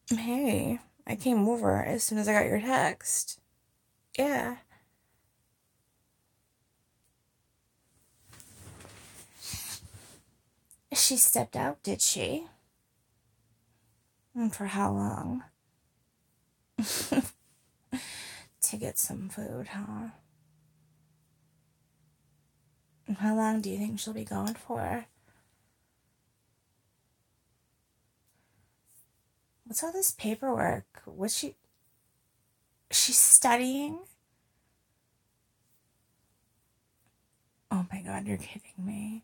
Hey, I came over as soon as I got your text. Yeah. She stepped out, did she? And for how long? To get some food, huh? How long do you think she'll be gone for? What's all this paperwork? What's she. She's studying? Oh my god, you're kidding me.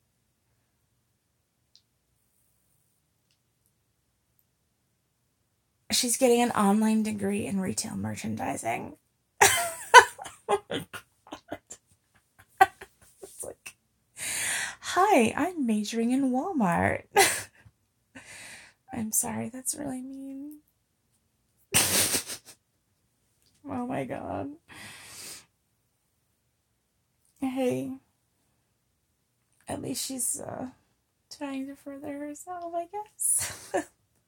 She's getting an online degree in retail merchandising. Oh my god. It's like, hi, I'm majoring in Walmart. I'm sorry, that's really mean. Oh my god. Hey, at least she's trying to further herself, I guess.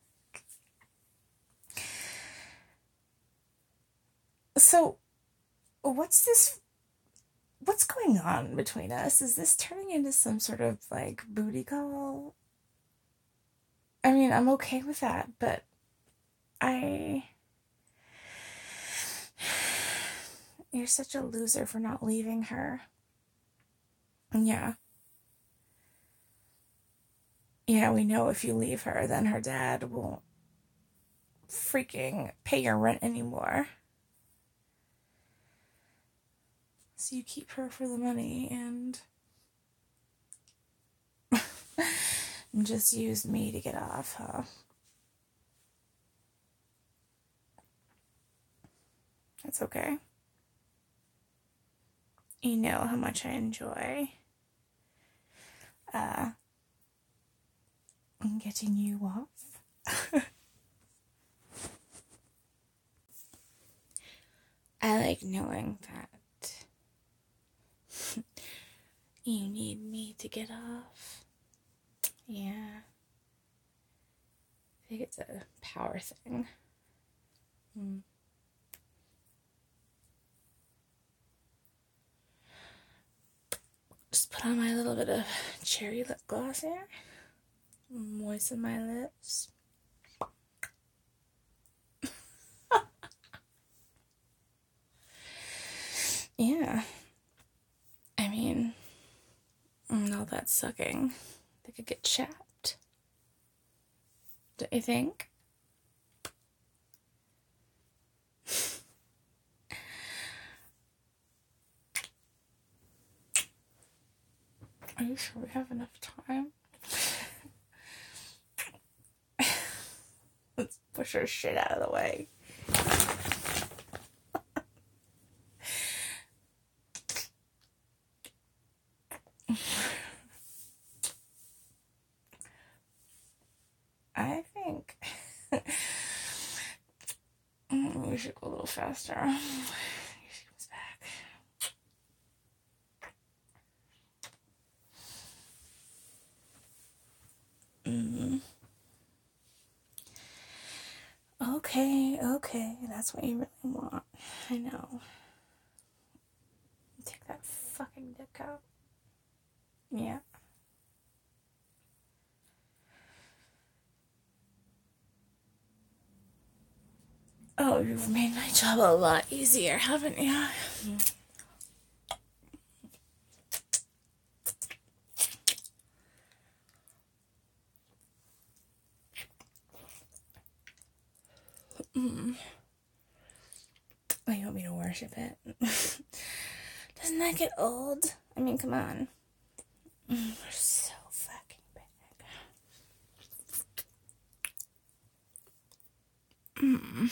So, what's going on between us? Is this turning into some sort of like booty call? I mean, I'm okay with that, but I. You're such a loser for not leaving her. Yeah. Yeah, we know if you leave her, then her dad won't freaking pay your rent anymore. So you keep her for the money and just use me to get off, huh? That's okay. You know how much I enjoy getting you off. I like knowing that you need me to get off. Yeah. I think it's a power thing. Just put on my little bit of cherry lip gloss here. Moisten my lips. Yeah. I mean, all that sucking, they could get chapped. Don't you think? Are you sure we have enough time? Let's push her shit out of the way. I think we should go a little faster. Here she comes back. Okay, that's what you really want. I know. Take that fucking dick out. Yeah. Oh, you've made my job a lot easier, haven't you? Oh, you want me to worship it? Doesn't that get old? I mean, come on. We're so fucking big.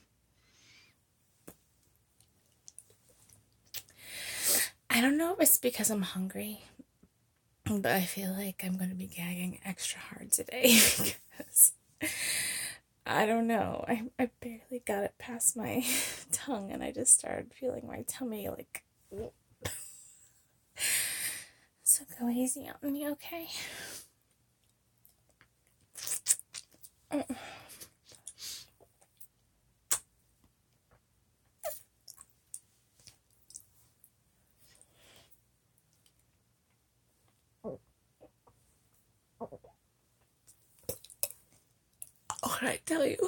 I don't know if it's because I'm hungry, but I feel like I'm going to be gagging extra hard today because I don't know. I barely got it past my tongue and I just started feeling my tummy like. So go easy on me, okay? What did I tell you?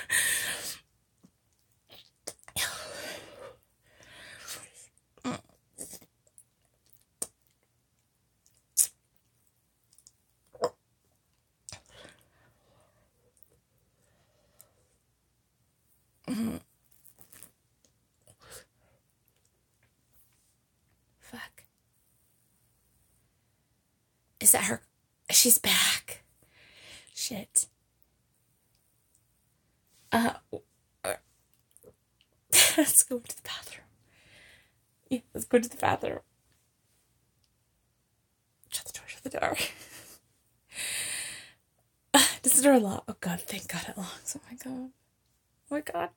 Fuck. Is that her? She's back. Shit. Let's go to the bathroom. Yeah, let's go to the bathroom. Shut the door, shut the door. Does the door lock? Oh god, thank god it locks. Oh my god. Oh my god.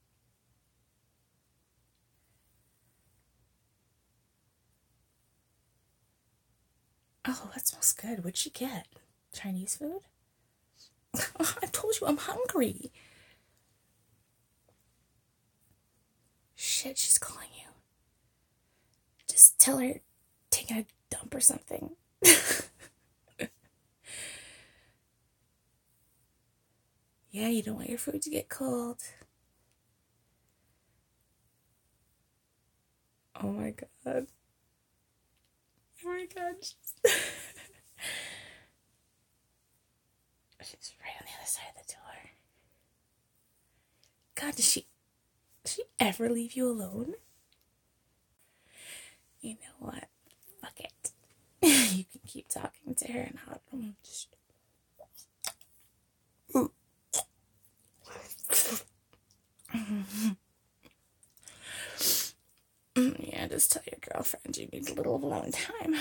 Oh, that smells good. What'd she get? Chinese food? I told you I'm hungry. Shit, she's calling you. Just tell her you're taking a dump or something. Yeah, you don't want your food to get cold. Oh my god. Oh my god. She's right on the other side of the door. God, does she ever leave you alone? You know what? Fuck it. You can keep talking to her and I'll just... Yeah, just tell your girlfriend you need a little alone time.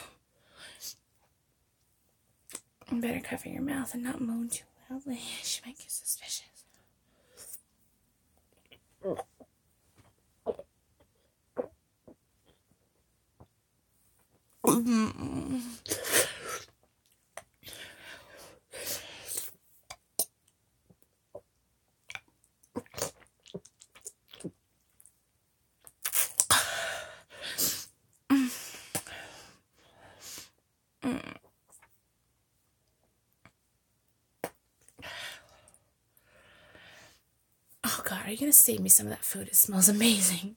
You better cover your mouth and not moan too loudly. She might get suspicious. Oh god, are you gonna save me some of that food? It smells amazing.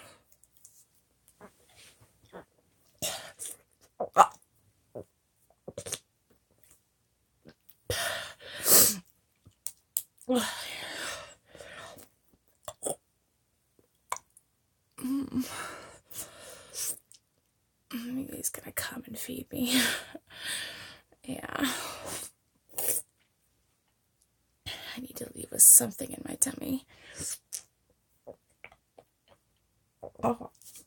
He's gonna come and feed me. Yeah. I need to leave with something in my tummy. Oh.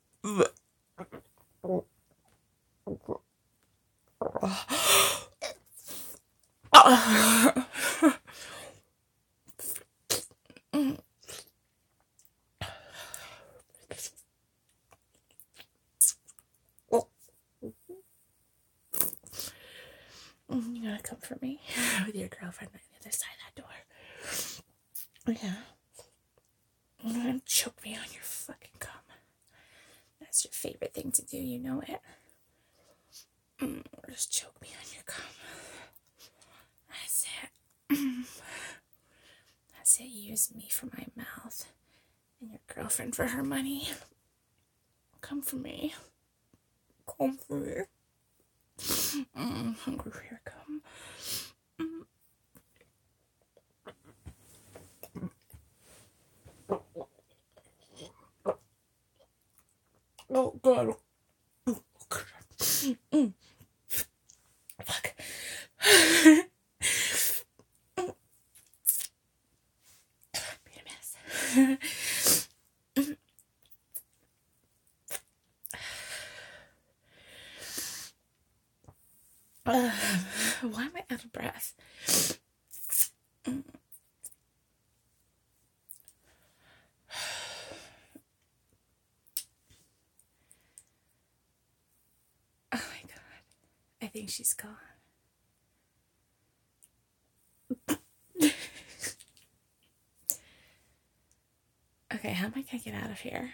You gotta come for me with your girlfriend on the other side of that door. Yeah. You're gonna choke me on your fucking cum. That's your favorite thing to do, you know it. Just choke me on your cum. That's it. That's it. Use me for my mouth and your girlfriend for her money. Come for me. Come for me. I'm hungry for your cum. Oh god. Oh god. Fuck. Made a mess. Why am I out of breath? Oh my god. I think she's gone. Okay, how am I gonna get out of here?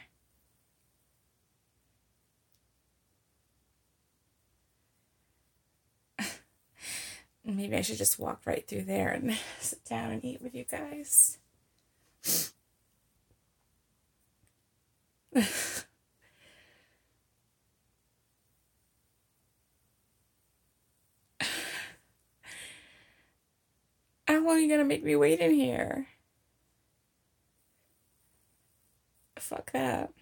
Maybe maybe I should just walk right through there and sit down and eat with you guys. How long are you gonna make me wait in here? Fuck that.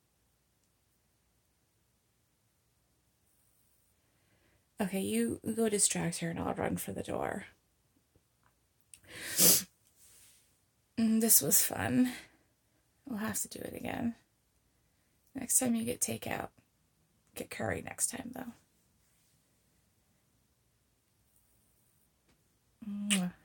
Okay, you go distract her and I'll run for the door. This was fun. We'll have to do it again. Next time you get takeout. Get curry next time, though. Mwah.